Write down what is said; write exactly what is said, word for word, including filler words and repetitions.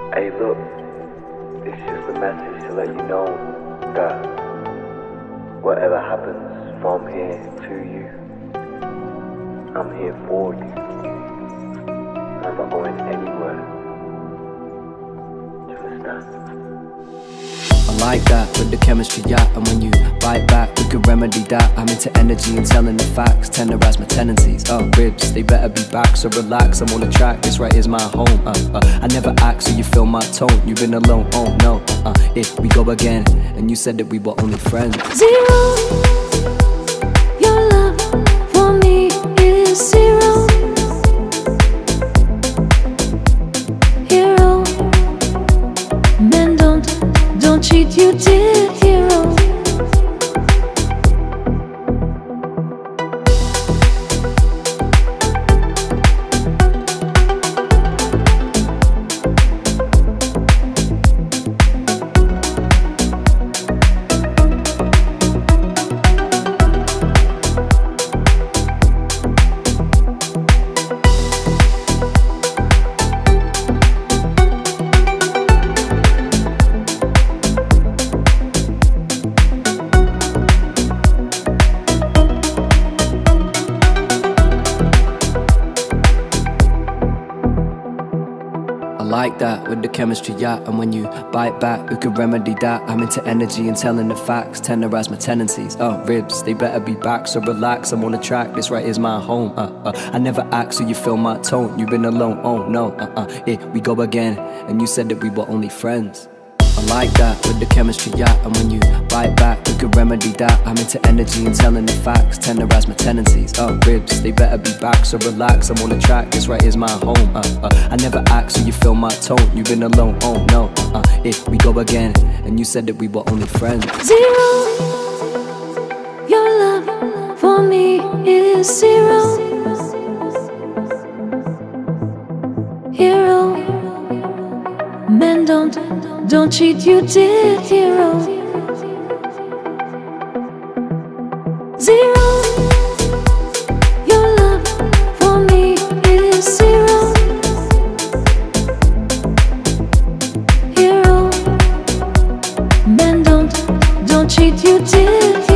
Hey look, it's just a message to let you know that whatever happens from here to you, I'm here for you. I'm not going anywhere. Do you understand? I like that with the chemistry, yeah. And when you bite back, we could remedy that. I'm into energy and telling the facts, tenderize my tendencies. Oh, ribs, they better be back, so relax. I'm on the track, this right is my home. uh, uh, I never act, so you feel my tone. You've been alone, oh no. uh, uh, If we go again, and you said that we were only friends. Zero, your love for me is zero. Hero, men don't, don't cheat, you did, hero. I like that with the chemistry, yeah. And when you bite back, we could remedy that. I'm into energy and telling the facts, tenderize my tendencies. Oh, ribs, they better be back, so relax. I'm on the track, this right is my home. uh, uh, I never act, so you feel my tone. You've been alone, oh no. uh, uh, If we go again, and you said that we were only friends. I like that with the chemistry, yeah. And when you bite back, we could remedy that. I'm into energy and telling the facts, tenderize my tendencies. Oh, ribs, they better be back, so relax. I'm on the track, this right is my home. uh, uh, I never act, so you feel my tone. You've been alone, oh no. uh, uh, If we go again, and you said that we were only friends. Zero, your love for me is zero. Hero, men don't, don't cheat, you did, hero. Zero, your love for me is zero. Hero, men don't, don't cheat, you did, hero.